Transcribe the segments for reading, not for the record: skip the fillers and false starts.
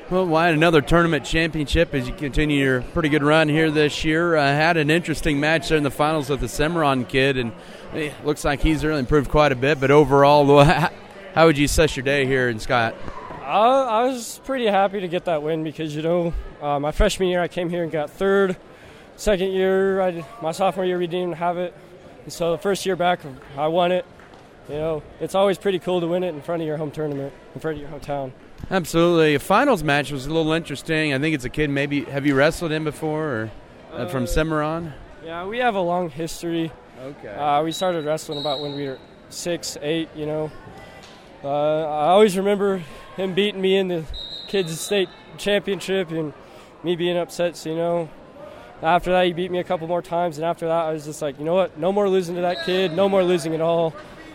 Well, why another tournament championship as you continue your pretty good run here this year. Had an interesting match there in the finals with the Cimarron kid, and it looks like he's really improved quite a bit. But overall, how would you assess your day here in Scott? I was pretty happy to get that win because, my freshman year I came here and got third. Second year, my sophomore year, we didn't even have it. And so the first year back, I won it. It's always pretty cool to win it in front of your home tournament, in front of your hometown. Absolutely. A finals match was a little interesting. I think it's a kid maybe – have you wrestled him before or from Cimarron? Yeah, we have a long history. Okay. We started wrestling about when we were 6, 8, I always remember him beating me in the kids' state championship and me being upset. So, after that, he beat me a couple more times. And after that, I was just like, you know what? No more losing to that kid. No more losing at all.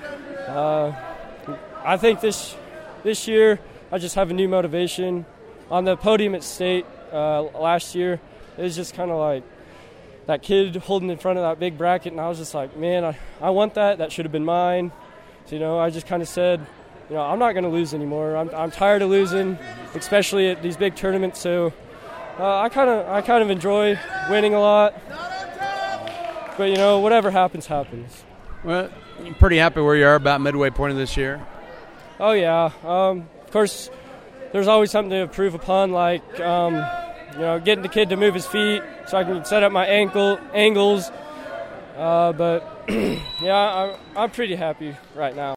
I think this year – I just have a new motivation. On the podium at state last year, it was just kind of like that kid holding in front of that big bracket, and I was just like, man, I want that. That should have been mine. So, I just kind of said, I'm not going to lose anymore. I'm tired of losing, especially at these big tournaments. So I kind of enjoy winning a lot. But, whatever happens, happens. Well, you're pretty happy where you are about midway point of this year? Oh, yeah. Of course, there's always something to improve upon, like getting the kid to move his feet so I can set up my angles. But yeah, I'm pretty happy right now.